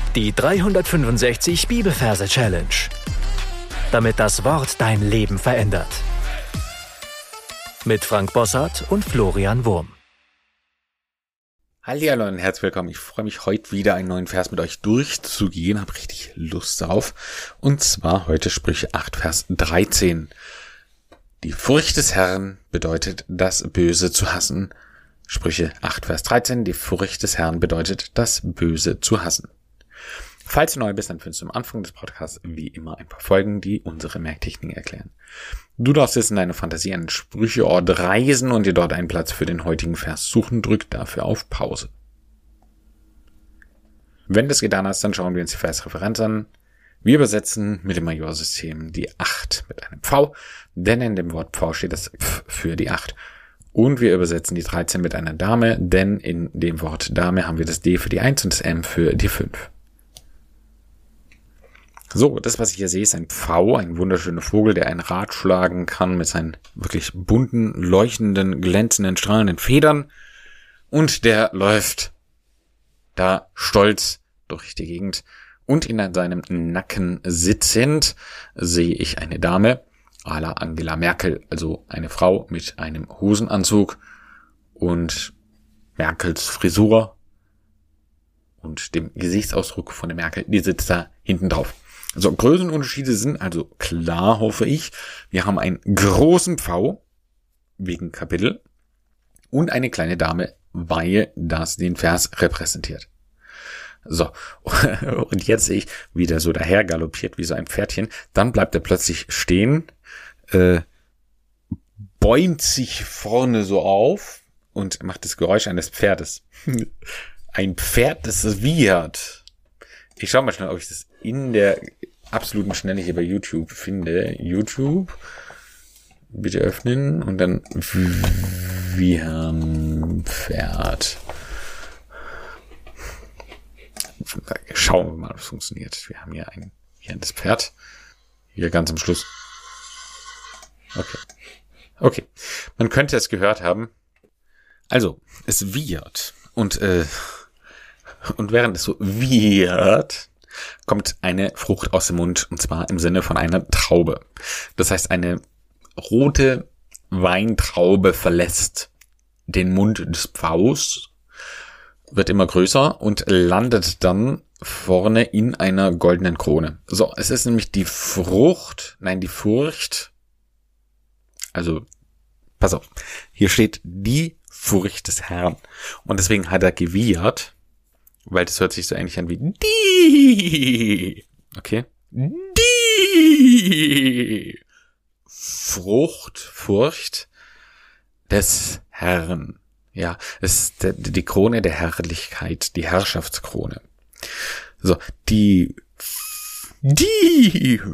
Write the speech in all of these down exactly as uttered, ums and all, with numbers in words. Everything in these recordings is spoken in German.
Die dreihundertfünfundsechzig Bibelverse Challenge. Damit das Wort dein Leben verändert. Mit Frank Bossart und Florian Wurm. Hallihallo und herzlich willkommen. Ich freue mich, heute wieder einen neuen Vers mit euch durchzugehen. Habe richtig Lust darauf. Und zwar heute Sprüche acht, Vers dreizehn. Die Furcht des Herrn bedeutet, das Böse zu hassen. Sprüche acht, Vers dreizehn. Die Furcht des Herrn bedeutet, das Böse zu hassen. Falls du neu bist, dann findest du am Anfang des Podcasts wie immer ein paar Folgen, die unsere Merktechniken erklären. Du darfst jetzt in deiner Fantasie einen Sprücheort reisen und dir dort einen Platz für den heutigen Vers suchen. Drück dafür auf Pause. Wenn du das getan hast, dann schauen wir uns die Versreferenz an. Wir übersetzen mit dem Majorsystem die acht mit einem V, denn in dem Wort V steht das Pf für die acht. Und wir übersetzen die dreizehn mit einer Dame, denn in dem Wort Dame haben wir das D für die eins und das M für die fünf. So, das, was ich hier sehe, ist ein Pfau, ein wunderschöner Vogel, der ein Rad schlagen kann mit seinen wirklich bunten, leuchtenden, glänzenden, strahlenden Federn. Und der läuft da stolz durch die Gegend. Und in seinem Nacken sitzend sehe ich eine Dame, à la Angela Merkel, also eine Frau mit einem Hosenanzug und Merkels Frisur und dem Gesichtsausdruck von der Merkel, die sitzt da hinten drauf. Also Größenunterschiede sind also klar, hoffe ich. Wir haben einen großen Pfau wegen Kapitel und eine kleine Dame, weil das den Vers repräsentiert. So, und jetzt sehe ich, wie der so daher galoppiert wie so ein Pferdchen. Dann bleibt er plötzlich stehen, äh, bäumt sich vorne so auf und macht das Geräusch eines Pferdes. Ein Pferd, das wiehert. Ich schaue mal schnell, ob ich das in der absoluten Schnelle hier bei YouTube finde. YouTube. Bitte öffnen und dann wiehern Pferd. Schauen wir mal, ob es funktioniert. Wir haben hier ein wiehendes Pferd. Hier ganz am Schluss. Okay. Okay. Man könnte es gehört haben. Also, es wiehert. Und, äh, und während es so wiehert, kommt eine Frucht aus dem Mund, und zwar im Sinne von einer Traube. Das heißt, eine rote Weintraube verlässt den Mund des Pfaus, wird immer größer und landet dann vorne in einer goldenen Krone. So, es ist nämlich die Frucht, nein, die Furcht, also, pass auf, hier steht die Furcht des Herrn. Und deswegen hat er gewiehert, weil das hört sich so ähnlich an wie die. Okay? Die Frucht, Furcht des Herrn. Ja, es ist die Krone der Herrlichkeit, die Herrschaftskrone. So, die, die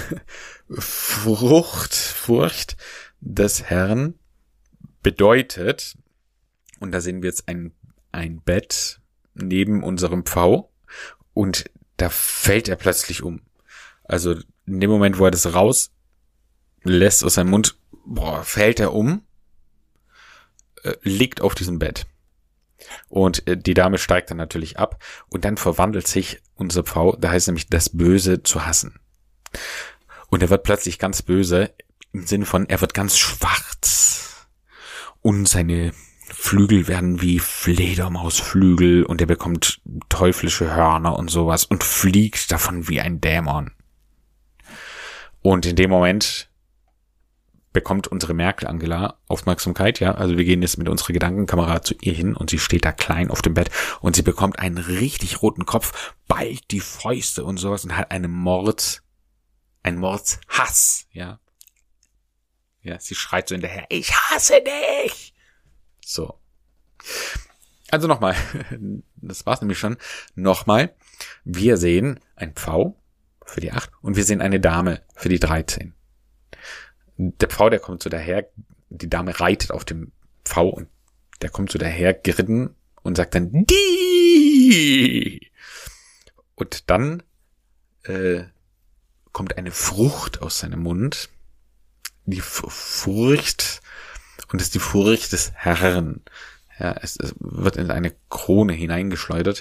Frucht, Furcht des Herrn bedeutet, und da sehen wir jetzt ein, ein Bett neben unserem Pfau und da fällt er plötzlich um. Also in dem Moment, wo er das rauslässt aus seinem Mund, boah, fällt er um, äh, liegt auf diesem Bett. Und äh, die Dame steigt dann natürlich ab und dann verwandelt sich unser Pfau, da heißt nämlich das Böse zu hassen. Und er wird plötzlich ganz böse im Sinne von, er wird ganz schwarz und seine Flügel werden wie Fledermausflügel und er bekommt teuflische Hörner und sowas und fliegt davon wie ein Dämon. Und in dem Moment bekommt unsere Merkel Angela Aufmerksamkeit, ja, also wir gehen jetzt mit unserer Gedankenkamera zu ihr hin und sie steht da klein auf dem Bett und sie bekommt einen richtig roten Kopf, ballt die Fäuste und sowas und hat einen Mord, einen Mordshass, ja. Ja, sie schreit so hinterher, ich hasse dich! So. Also nochmal, das war's nämlich schon. Nochmal, wir sehen ein Pfau für die acht und wir sehen eine Dame für die dreizehn. Der Pfau, der kommt so daher, die Dame reitet auf dem Pfau und der kommt so daher geritten und sagt dann die. Und dann äh, kommt eine Frucht aus seinem Mund, die Furcht, und das ist die Furcht des Herrn. Ja, es, es wird in eine Krone hineingeschleudert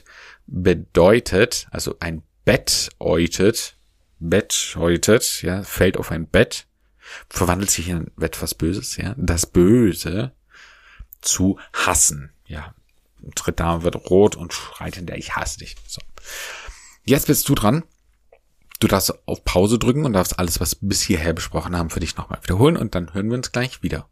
bedeutet, also ein Bett eutet, Bett eutet, ja, fällt auf ein Bett, verwandelt sich in etwas Böses, ja, das Böse zu hassen, ja. Tritt da, wird rot und schreit hinterher, ich hasse dich. So. Jetzt bist du dran. Du darfst auf Pause drücken und darfst alles, was wir bis hierher besprochen haben, für dich nochmal wiederholen und dann hören wir uns gleich wieder.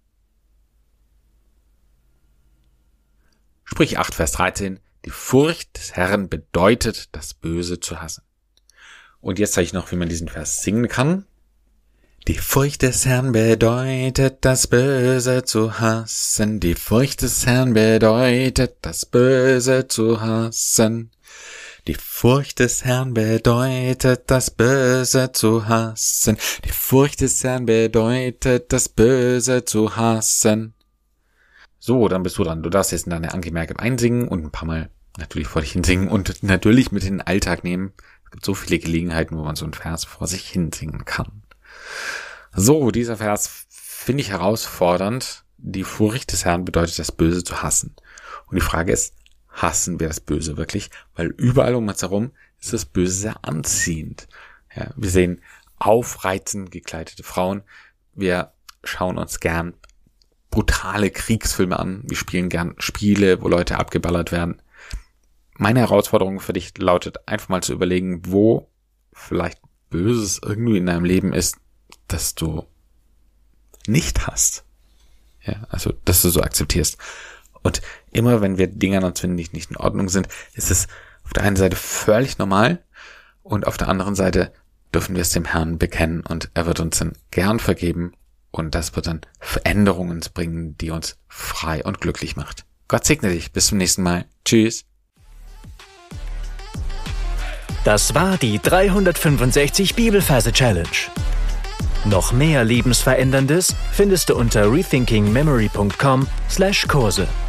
Sprüche acht, Vers dreizehn. Die Furcht des Herrn bedeutet, das Böse zu hassen. Und jetzt zeige ich noch, wie man diesen Vers singen kann. Die Furcht des Herrn bedeutet, das Böse zu hassen. Die Furcht des Herrn bedeutet, das Böse zu hassen. Die Furcht des Herrn bedeutet, das Böse zu hassen. Die Furcht des Herrn bedeutet, das Böse zu hassen. So, dann bist du dran. Du darfst jetzt in deine Angemerke einsingen und ein paar Mal natürlich vor dich hin singen und natürlich mit in den Alltag nehmen. Es gibt so viele Gelegenheiten, wo man so einen Vers vor sich hin singen kann. So, dieser Vers finde ich herausfordernd. Die Furcht des Herrn bedeutet, das Böse zu hassen. Und die Frage ist, hassen wir das Böse wirklich? Weil überall um uns herum ist das Böse sehr anziehend. Ja, wir sehen aufreizend gekleidete Frauen. Wir schauen uns gern brutale Kriegsfilme an. Wir spielen gern Spiele, wo Leute abgeballert werden. Meine Herausforderung für dich lautet, einfach mal zu überlegen, wo vielleicht Böses irgendwie in deinem Leben ist, dass du nicht hast. Ja, also, dass du so akzeptierst. Und immer, wenn wir Dinge an uns finden, die nicht in Ordnung sind, ist es auf der einen Seite völlig normal und auf der anderen Seite dürfen wir es dem Herrn bekennen und er wird uns dann gern vergeben und das wird dann Veränderungen bringen, die uns frei und glücklich macht. Gott segne dich. Bis zum nächsten Mal. Tschüss. Das war die dreihundertfünfundsechzig Bibelverse Challenge. Noch mehr Lebensveränderndes findest du unter rethinking memory punkt com slash Kurse.